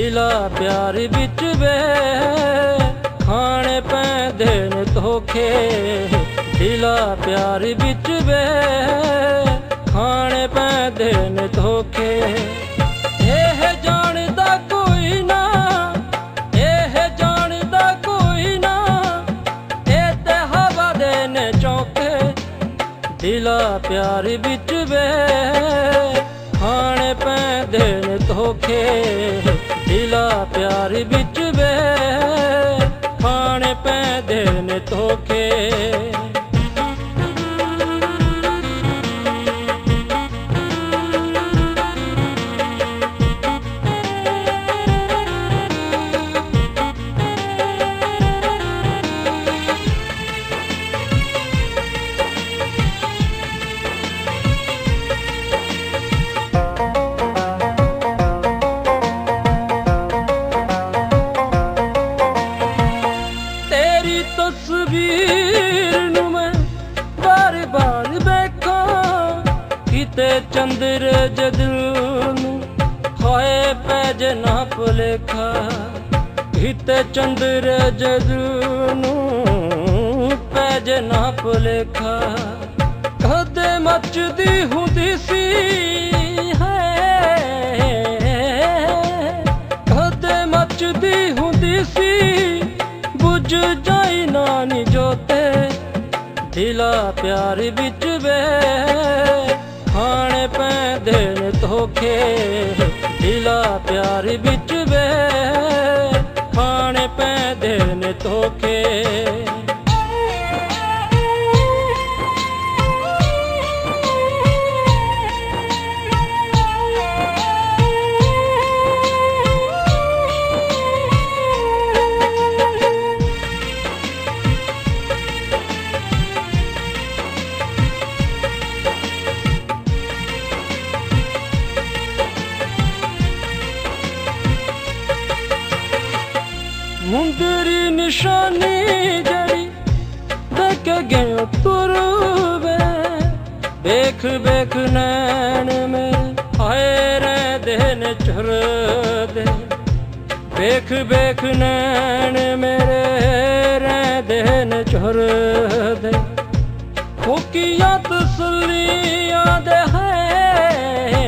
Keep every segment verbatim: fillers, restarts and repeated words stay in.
दिला प्यार बिच वे खाने पैंदे ने धोखे। दिला प्यार बिच वे खाने पैंदे ने धोखे। एह जानदा कोई ना, एह जानदा कोई ना, ए ते हवा दे ने चौके। दिला प्यार बिच वे खाने पैंदे ने धोखे। दिला प्यार बिच वे खाने पैंदे ने धोखे। तस्वीर नू मैं बार बार देखा किते चंद्र जदू नू होए पैज ना भुलेखा। किते चंद्र जदू नू पैज ना भुलेखा। कदे मचदी हुंदी सी है, कदे मचदी हुंदी सी बुझ जाई नानी जोते। दिला प्यार बिच वे खाने पैंदे ने धोखे। दिला प्यार बिच वे खाने पैंदे ने धोखे। मुंदरी निशानी जड़ी देख गयो तुर वे। देख देख नैन में आए रे देन चुर दे। देख देख नैन मेरे रे देन चुर दे। फुकिया तसलियां दे है,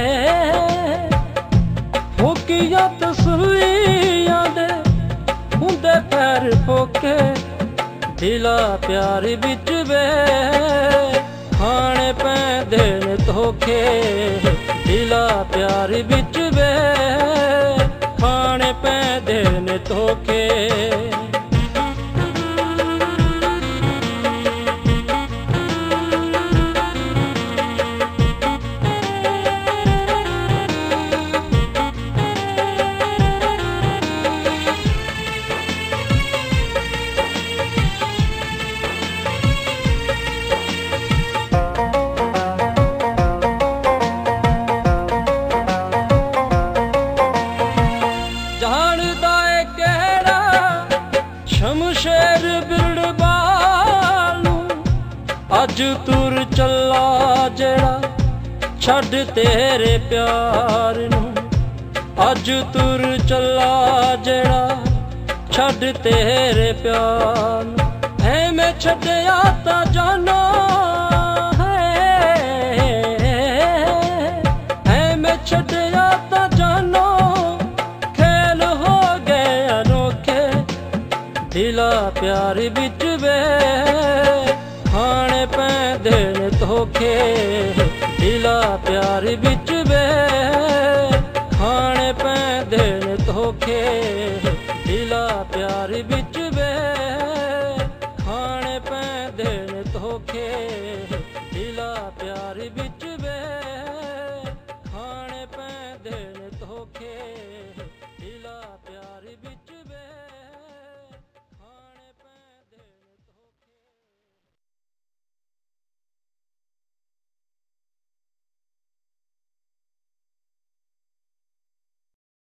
फुकिया तसलियां दे हुंदे पैर पोके। दिला प्यार बिच वे खाने पैंदे ने धोखे। दिला प्यार बिच वे खाने पैंदे ने धोखे। शमशेर बिरड़बाल अज तुर चला जेड़ा छड़ तेरे प्यार नू। अज तुर चला जेड़ा छड़ तेरे प्यार नू। है मैं छड्या तां जाना है, है मैं छड्या तां जाना। खेल हो गए अनोखे। दिला प्यार बिच वे खाने पैंदे ने धोखे। दिला प्यार बिच वे खाने पैंदे ने धोखे। दिला प्यार बिच वे खाने पैंदे ने धोखे। दिला प्यार बिच वे खाने पैंदे